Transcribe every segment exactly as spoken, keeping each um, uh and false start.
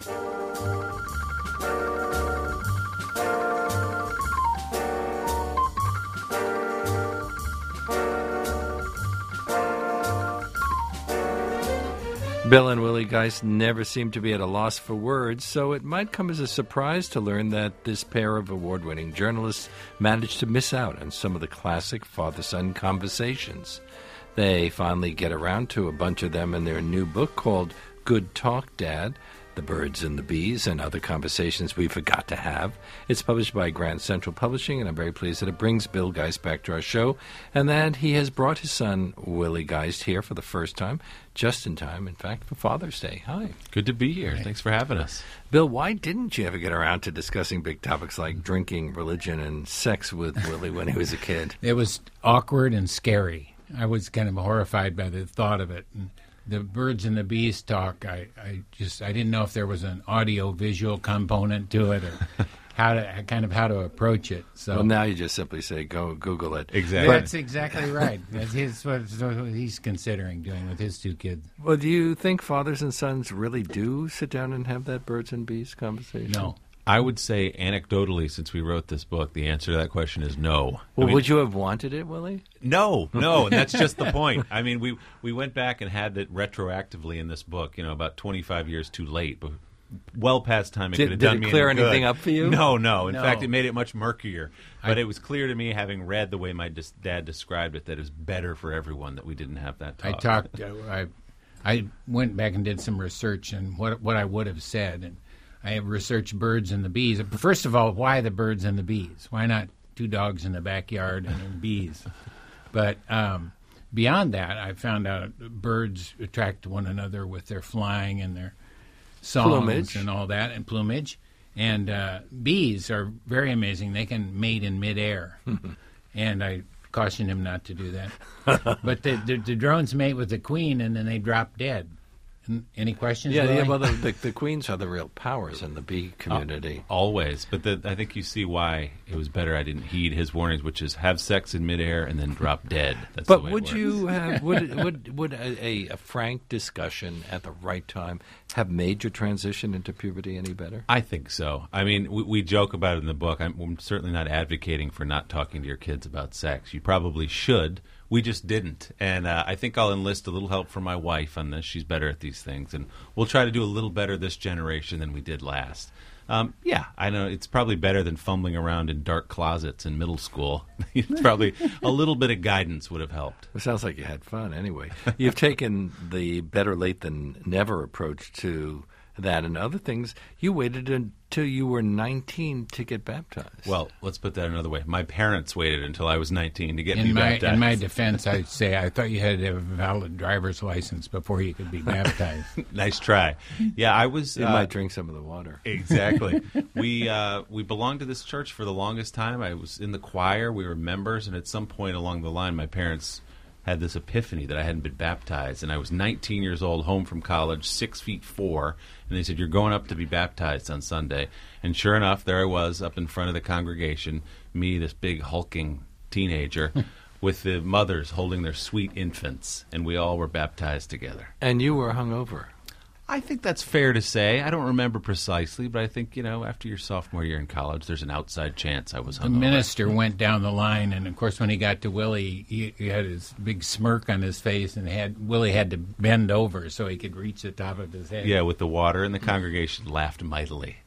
Bill and Willie Geist never seem to be at a loss for words, so it might come as a surprise to learn that this pair of award-winning journalists managed to miss out on some of the classic father-son conversations. They finally get around to a bunch of them in their new book called Good Talk, Dad, The Birds and the Bees, and Other Conversations We Forgot to Have. It's published by Grand Central Publishing, and I'm very pleased that it brings Bill Geist back to our show, and that he has brought his son, Willie Geist, here for the first time, just in time, in fact, for Father's Day. Hi. Good to be here. Thanks for having us. Bill, why didn't you ever get around to discussing big topics like drinking, religion, and sex with Willie when he was a kid? It was awkward and scary. I was kind of horrified by the thought of it. And the birds and the bees talk, I, I just I didn't know if there was an audio-visual component to it or how to kind of how to approach it. So well, now you just simply say, go Google it. Exactly. That's exactly right. That's his, what he's considering doing with his two kids. Well, do you think fathers and sons really do sit down and have that birds and bees conversation? No. I would say anecdotally, since we wrote this book, the answer to that question is no. Well, I mean, would you have wanted it, Willie? No, no, and that's just the point. I mean, we we went back and had it retroactively in this book, you know, about twenty-five years too late, but well past time it Did, could have did done it me clear any anything good. up for you? No, no. In No. fact, it made it much murkier. But I- it was clear to me, having read the way my dis- dad described it, that it was better for everyone that we didn't have that I talk. talked. Uh, I I went back and did some research and what what I would have said, and I have researched birds and the bees. First of all, why the birds and the bees? Why not two dogs in the backyard and bees? But um, beyond that, I found out birds attract one another with their flying and their songs Plumage. and all that, and plumage. And uh, bees are very amazing. They can mate in midair. And I cautioned him not to do that. But the, the, the drones mate with the queen, and then they drop dead. N- Any questions? Yeah, Willie? yeah. Well, the, the, the queens are the real powers in the bee community. Always, but the, I think you see why it was better I didn't heed his warnings, which is have sex in midair and then drop dead. That's But the way would it works. you have would would would a, a, a frank discussion at the right time have made your transition into puberty any better? I think so. I mean, we, we joke about it in the book. I'm, I'm certainly not advocating for not talking to your kids about sex. You probably should. We just didn't. And uh, I think I'll enlist a little help from my wife on this. She's better at these things. And we'll try to do a little better this generation than we did last. Um, yeah, I know it's probably better than fumbling around in dark closets in middle school. It's probably a little bit of guidance would have helped. It sounds like you had fun anyway. You've taken the better late than never approach to that and other things. You waited until you were nineteen to get baptized. Well, let's put that another way. My parents waited until I was nineteen to get me In my, baptized. in my defense, I'd say I thought you had to have a valid driver's license before you could be baptized. Nice try. Yeah, I was... you uh, might drink some of the water. Exactly. we uh, we belonged to this church for the longest time. I was in the choir. We were members, and at some point along the line, my parents had this epiphany that I hadn't been baptized, and I was nineteen years old, home from college, six feet four, and they said, "You're going up to be baptized on Sunday." And sure enough, there I was up in front of the congregation, me, this big hulking teenager, with the mothers holding their sweet infants, and we all were baptized together. And you were hungover. I think that's fair to say. I don't remember precisely, but I think, you know, after your sophomore year in college, there's an outside chance I was The hungover. minister went down the line, and of course, when he got to Willie, he, he had his big smirk on his face, and had Willie had to bend over so he could reach the top of his head. Yeah, with the water, and the congregation laughed mightily.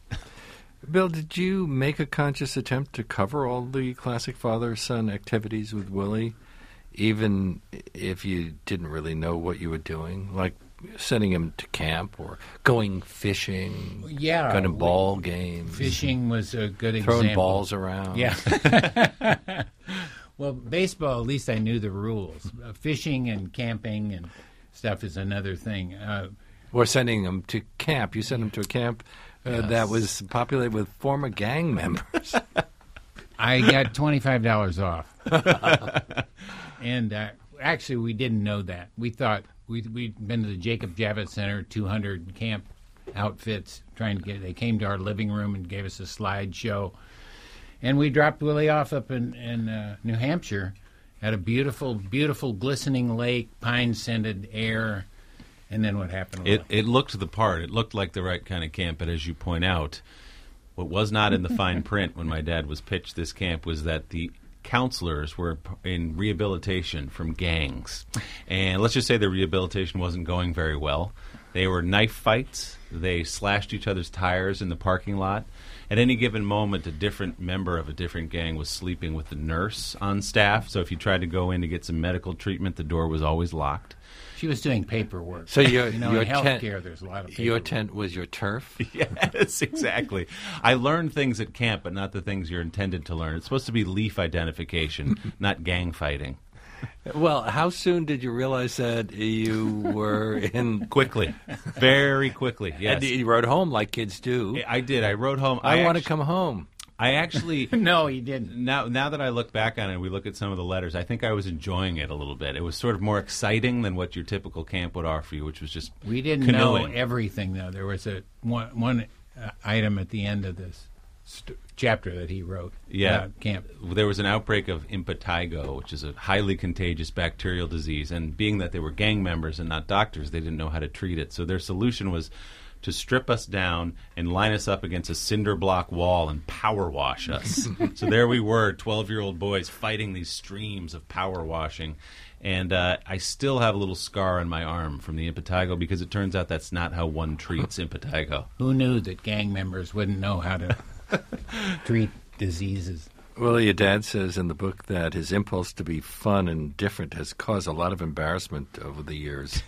Bill, did you make a conscious attempt to cover all the classic father-son activities with Willie, even if you didn't really know what you were doing? Like sending him to camp or going fishing, Yeah, going to we- ball games, Fishing was a good throwing example. balls around. Yeah. Well, baseball, at least I knew the rules. Uh, fishing and camping and stuff is another thing. Uh, Or sending him to camp. You sent him to a camp uh, Yes. that was populated with former gang members. I got twenty-five dollars off. And uh, actually, we didn't know that. We thought we'd, we'd been to the Jacob Javits Center, two hundred camp outfits, trying to get, they came to our living room and gave us a slideshow. And we dropped Willie off up in, in uh, New Hampshire at a beautiful, beautiful, glistening lake, pine-scented air. And then what happened? It it looked the part. It looked like the right kind of camp, but as you point out, what was not in the fine print when my dad was pitched this camp was that the counselors were in rehabilitation from gangs. And let's just say the rehabilitation wasn't going very well. They were knife fights. They slashed each other's tires in the parking lot. At any given moment, a different member of a different gang was sleeping with the nurse on staff. So if you tried to go in to get some medical treatment, the door was always locked. She was doing paperwork. So your, you know, your in tent, healthcare, there's a lot of paperwork. Your tent was your turf? Yes, exactly. I learned things at camp, but not the things you're intended to learn. It's supposed to be leaf identification, not gang fighting. Well, how soon did you realize that you were in... Quickly. Very quickly, yes. And you rode home like kids do. I did. I rode home. I, I want to actu- come home. I actually... No, he didn't. Now now that I look back on it, we look at some of the letters, I think I was enjoying it a little bit. It was sort of more exciting than what your typical camp would offer you, which was just We didn't canoeing. know everything, though. There was a one, one uh, item at the end of this st- chapter that he wrote Yeah. about camp. There was an outbreak of impetigo, which is a highly contagious bacterial disease, and being that they were gang members and not doctors, they didn't know how to treat it. So their solution was to strip us down and line us up against a cinder block wall and power wash us. So there we were, twelve-year-old boys fighting these streams of power washing. And uh, I still have a little scar on my arm from the impetigo because it turns out that's not how one treats impetigo. Who knew that gang members wouldn't know how to treat diseases? Well, your dad says in the book that his impulse to be fun and different has caused a lot of embarrassment over the years.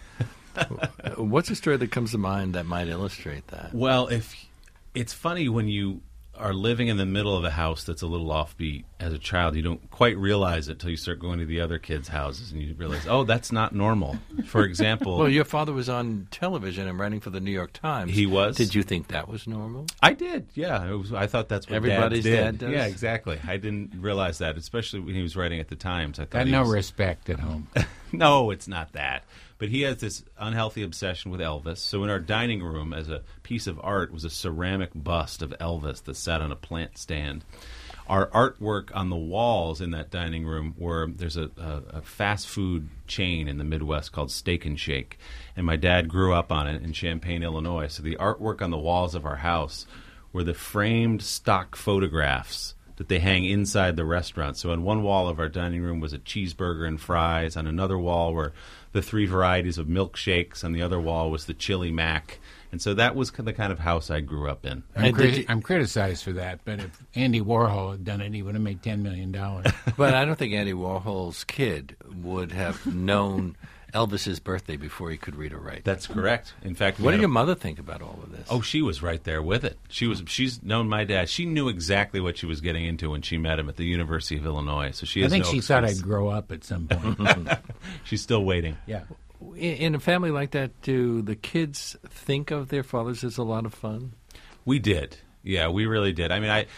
What's a story that comes to mind that might illustrate that? Well, if it's funny when you are living in the middle of a house that's a little offbeat as a child, you don't quite realize it till you start going to the other kids' houses and you realize, oh, that's not normal. For example, Well, your father was on television and writing for the New York Times. He was. Did you think that was normal? I did, yeah. It was, I thought that's what Everybody's dads did. dad does? Yeah, exactly. I didn't realize that, especially when he was writing at the Times. I thought Got he no was, respect at home. No, it's not that. But he has this unhealthy obsession with Elvis. So in our dining room, as a piece of art, was a ceramic bust of Elvis that sat on a plant stand. Our artwork on the walls in that dining room were, there's a, a, a fast food chain in the Midwest called Steak and Shake. And my dad grew up on it in Champaign, Illinois. So the artwork on the walls of our house were the framed stock photographs that they hang inside the restaurant. So on one wall of our dining room was a cheeseburger and fries. On another wall were the three varieties of milkshakes. On the other wall was the chili mac. And so that was the kind of house I grew up in. I'm, And cri- did you- I'm criticized for that, but if Andy Warhol had done it, he would have made ten million dollars. But I don't think Andy Warhol's kid would have known Elvis's birthday before he could read or write. That's correct. In fact, we What had did a- your mother think about all of this? Oh, she was right there with it. She was. She's known my dad. She knew exactly what she was getting into when she met him at the University of Illinois. So she I has think no she thought excuse. I'd grow up at some point. She's still waiting. Yeah. In, in a family like that, do the kids think of their fathers as a lot of fun? We did. Yeah, we really did. I mean, I.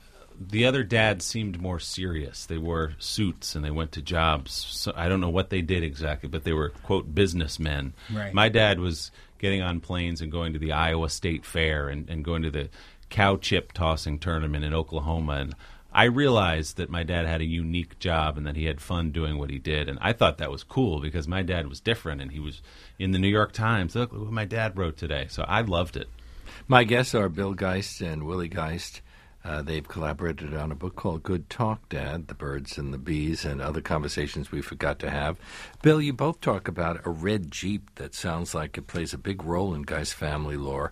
The other dads seemed more serious. They wore suits and they went to jobs. So I don't know what they did exactly, but they were, quote, businessmen. Right. My dad was getting on planes and going to the Iowa State Fair and, and going to the cow chip tossing tournament in Oklahoma. And I realized that my dad had a unique job and that he had fun doing what he did. And I thought that was cool because my dad was different and he was in the New York Times. Look, look what my dad wrote today. So I loved it. My guests are Bill Geist and Willie Geist. Uh, they've collaborated on a book called Good Talk, Dad, The Birds and the Bees, and other conversations we forgot to have. Bill, you both talk about a red Jeep that sounds like it plays a big role in Geist family lore.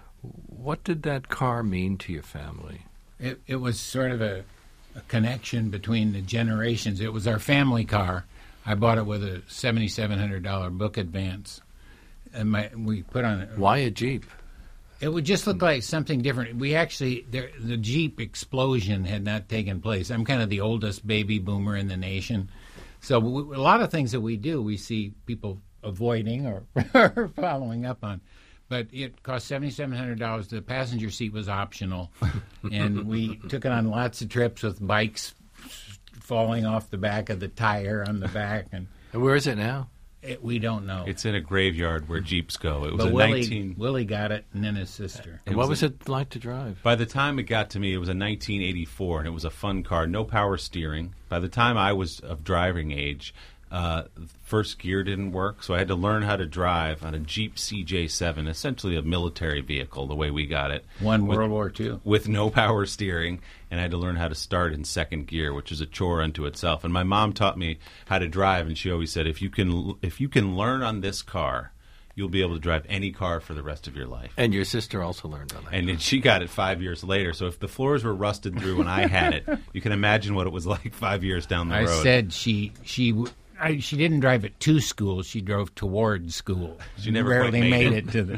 What did that car mean to your family? It, it was sort of a, a connection between the generations. It was our family car. I bought it with a seven thousand seven hundred dollars book advance. And my, we put on it. Why a Jeep? It would just look like something different. We actually, there, the Jeep explosion had not taken place. I'm kind of the oldest baby boomer in the nation. So we, a lot of things that we do, we see people avoiding or, or following up on. But it cost seven thousand seven hundred dollars. The passenger seat was optional. And we took it on lots of trips with bikes falling off the back of the tire on the back. And And where is it now? it, we don't know. It's in a graveyard where Jeeps go. It was but a Willie, nineteen. Willie got it, and then his sister. And It what was was a- it like to drive? By the time it got to me, it was a nineteen eighty-four, and it was a fun car, no power steering. By the time I was of driving age, Uh, first gear didn't work, so I had to learn how to drive on a Jeep C J seven, essentially a military vehicle, the way we got it. One with, World War Two. With no power steering, and I had to learn how to start in second gear, which is a chore unto itself. And my mom taught me how to drive, and she always said, if you can, if you can learn on this car, you'll be able to drive any car for the rest of your life. And your sister also learned on that. And then she got it five years later. So if the floors were rusted through when I had it, you can imagine what it was like five years down the I road. I said she she I, she didn't drive it to school. She drove towards school. She never rarely quite made made it. it to the.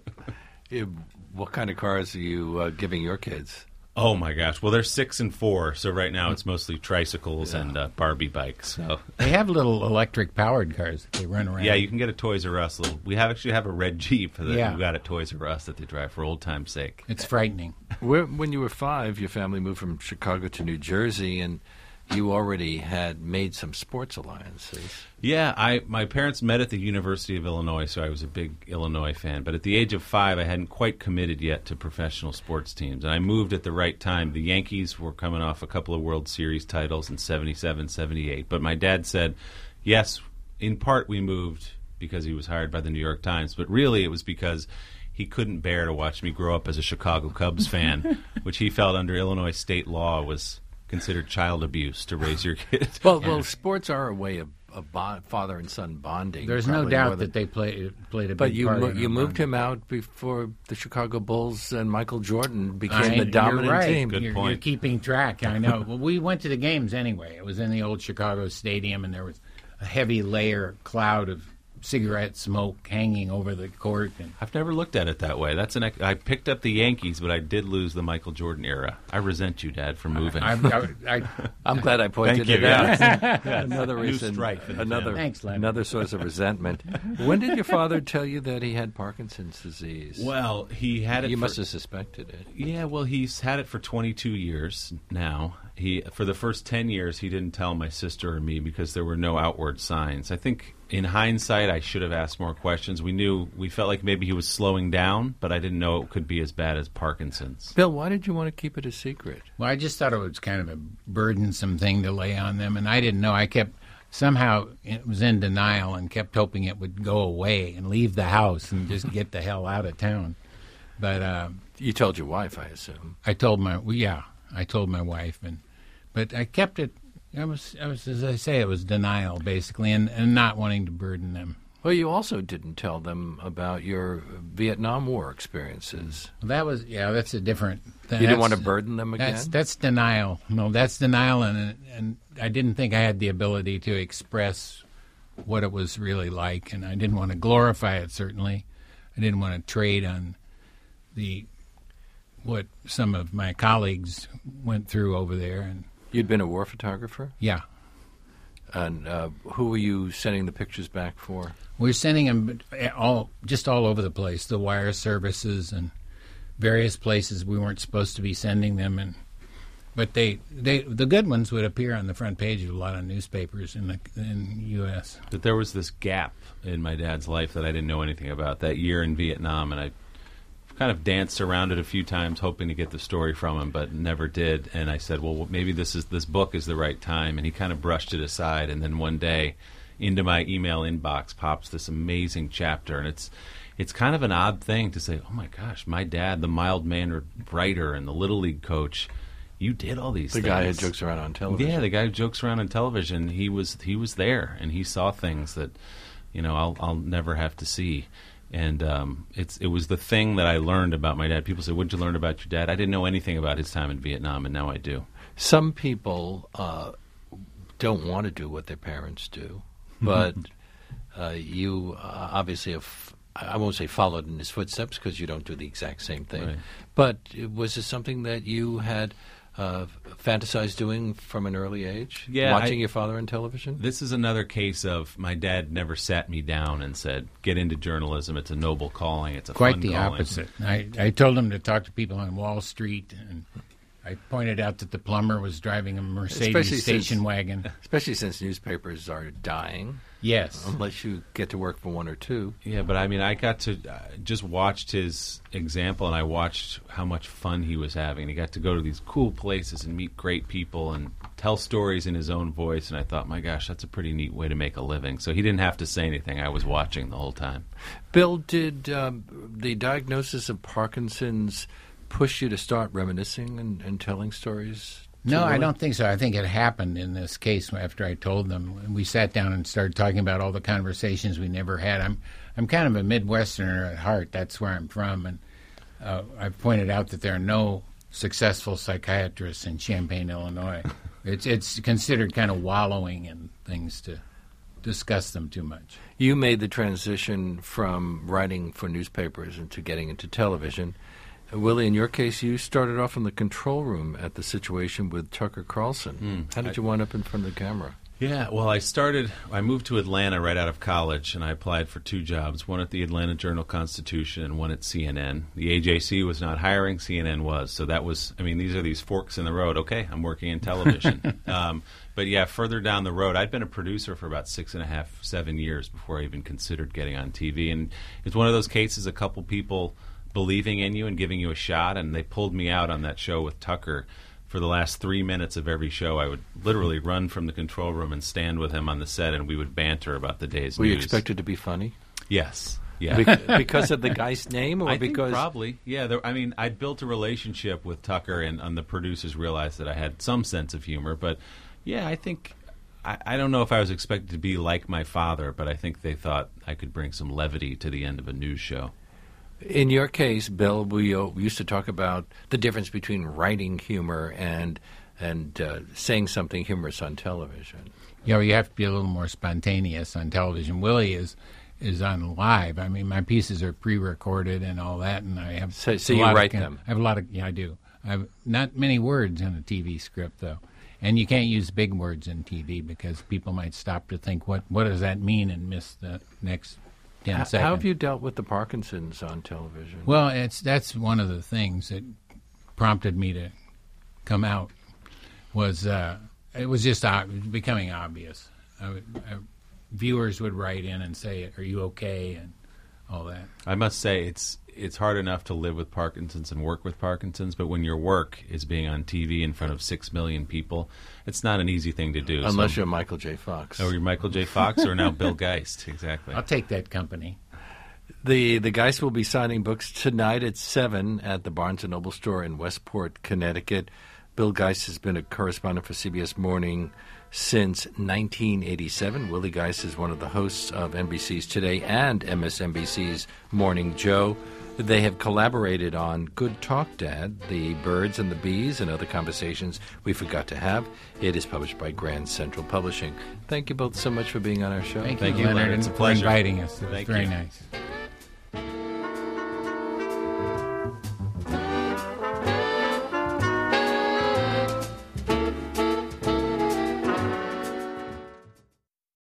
Yeah, what kind of cars are you uh, giving your kids? Oh, my gosh. Well, they're six and four, so right now it's mostly tricycles yeah. and uh, Barbie bikes. So they have little electric-powered cars that they run around. Yeah, you can get a Toys R Us. Little, we have actually have a red Jeep that yeah. we got at Toys R Us that they drive for old time's sake. It's frightening. Where, when you were five, your family moved from Chicago to New Jersey, and you already had made some sports alliances. Yeah, I my parents met at the University of Illinois, so I was a big Illinois fan. But at the age of five, I hadn't quite committed yet to professional sports teams. And I moved at the right time. The Yankees were coming off a couple of World Series titles in seventy-seven, seventy-eight. But my dad said, yes, in part we moved because he was hired by the New York Times. But really it was because he couldn't bear to watch me grow up as a Chicago Cubs fan, which he felt under Illinois state law was considered child abuse to raise your kids. Well, yeah. well, sports are a way of, of bond, father and son bonding. There's no doubt that they play, played a but big you part. But you moved bonding. him out before the Chicago Bulls and Michael Jordan became I, the dominant you're right. team. Good you're, point. You're keeping track. I know. Well, we went to the games anyway. It was in the old Chicago Stadium, and there was a heavy layer cloud of cigarette smoke hanging over the court. And I've never looked at it that way. That's an. I picked up the Yankees, but I did lose the Michael Jordan era. I resent you, Dad, for moving. I, I, I, I'm glad I pointed Thank you, it out. yes. Another New reason, strike for the another, family. Thanks, Len. another source of resentment. When did your father tell you that he had Parkinson's disease? Well, he had it. You for, must have suspected it. Yeah, well, he's had it for twenty-two years now. He for the first ten years he didn't tell my sister or me because there were no outward signs. I think in hindsight I should have asked more questions. We knew we felt like maybe he was slowing down, but I didn't know it could be as bad as Parkinson's. Bill, why did you want to keep it a secret? well, I just thought it was kind of a burdensome thing to lay on them, and I didn't know. I kept somehow it was in denial and kept hoping it would go away and leave the house and just get the hell out of town. But uh, You told your wife, I assume. I told my well, yeah, I told my wife, and but I kept it. I was, I was, as I say, it was denial basically, and, and not wanting to burden them. Well, you also didn't tell them about your Vietnam War experiences. Well, that was yeah, that's a different. Th- You didn't that's- want to burden them again? That's that's denial. No, that's denial, and and I didn't think I had the ability to express what it was really like, and I didn't want to glorify it. Certainly, I didn't want to trade on the what some of my colleagues went through over there, and You'd been a war photographer? yeah, And uh, who were you sending the pictures back for? we're sending them all just all over the place. The wire services and various places we weren't supposed to be sending them, and but they they the good ones would appear on the front page of a lot of newspapers in the in the U S But there was this gap in my dad's life that I didn't know anything about that year in Vietnam, and I kind of danced around it a few times hoping to get the story from him, but never did. And I said, well, maybe this is this book is the right time, and he kind of brushed it aside. And then one day into my email inbox pops this amazing chapter, and it's it's kind of an odd thing to say, oh my gosh, my dad, the mild-mannered writer and the Little League coach, you did all these The things. guy who jokes around on television. Yeah, the guy who jokes around on television, he was he was there, and he saw things that, you know, I'll I'll never have to see. And um, it's it was the thing that I learned about my dad. People say, "What did you learn about your dad?" I didn't know anything about his time in Vietnam, and now I do. Some people uh, don't want to do what their parents do, but uh, you uh, obviously have, I won't say followed in his footsteps because you don't do the exact same thing. Right. But was this something that you had uh, fantasized doing from an early age? Yeah, Watching I- your father on television? This is another case of my dad never sat me down and said, "Get into journalism. It's a noble calling. It's a Quite fun the calling." opposite. I, I told him to talk to people on Wall Street and I pointed out that the plumber was driving a Mercedes Especially station since- wagon. Especially since newspapers are dying, Yes. unless you get to work for one or two. Yeah, but I mean, I got to uh, just watched his example, and I watched how much fun he was having. He got to go to these cool places and meet great people and tell stories in his own voice. And I thought, my gosh, that's a pretty neat way to make a living. So he didn't have to say anything. I was watching the whole time. Bill, did um, the diagnosis of Parkinson's push you to start reminiscing and, and telling stories? to No, I Willie? don't think so. I think it happened in this case after I told them. We sat down and started talking about all the conversations we never had. I'm I'm kind of a Midwesterner at heart. That's where I'm from. And uh, I've pointed out that there are no successful psychiatrists in Champaign, Illinois. It's it's considered kind of wallowing in things to discuss them too much. You made the transition from writing for newspapers into getting into television. Uh, Willie, in your case, you started off in the control room at the situation with Tucker Carlson. Mm, How did I- you wind up in front of the camera? Yeah, well, I started, I moved to Atlanta right out of college, and I applied for two jobs, one at the Atlanta Journal-Constitution and one at C N N. The A J C was not hiring, C N N was. So that was, I mean, these are these forks in the road. Okay, I'm working in television. um, but yeah, further down the road, I'd been a producer for about six and a half, seven years before I even considered getting on T V. And it's one of those cases, a couple people believing in you and giving you a shot, and they pulled me out on that show with Tucker. For the last three minutes of every show, I would literally run from the control room and stand with him on the set, and we would banter about the day's Were news. you expected to be funny? Yes. Yeah. Bec- because of the guy's name, or I think because probably. Yeah. There, I mean, I'd built a relationship with Tucker, and, and the producers realized that I had some sense of humor. But, yeah, I think... I, I don't know if I was expected to be like my father, but I think they thought I could bring some levity to the end of a news show. in your case, Bill, we, uh, we used to talk about the difference between writing humor and and uh, saying something humorous on television. You know, you have to be a little more spontaneous on television. Willie is is on live. I mean, my pieces are pre-recorded and all that, and I have So- so a you lot of write con- them? I have a lot of yeah, I do. I have not many words in a T V script though, and you can't use big words in T V because people might stop to think what what does that mean and miss the next ten How, seconds. how have you dealt with the Parkinson's on television? Well, it's that's one of the things that prompted me to come out. Was uh, it was just uh, becoming obvious. I would, I, viewers would write in and say, "Are you okay?" and all that. I must say it's it's hard enough to live with Parkinson's and work with Parkinson's, but when your work is being on T V in front of six million people, it's not an easy thing to do. Unless so, you're Michael J. Fox. or you're Michael J. Fox, or now Bill Geist. Exactly. I'll take that company. The the Geist will be signing books tonight at seven at the Barnes and Noble store in Westport, Connecticut. Bill Geist has been a correspondent for C B S Morning since nineteen eighty-seven. Willie Geist is one of the hosts of N B C's Today and M S N B C's Morning Joe. They have collaborated on Good Talk, Dad, The Birds and the Bees, and Other Conversations We Forgot to Have. It is published by Grand Central Publishing. Thank you both so much for being on our show. Thank, Thank you, you, Leonard, Leonard. It's and a for pleasure. inviting us. It was Thank very you. nice.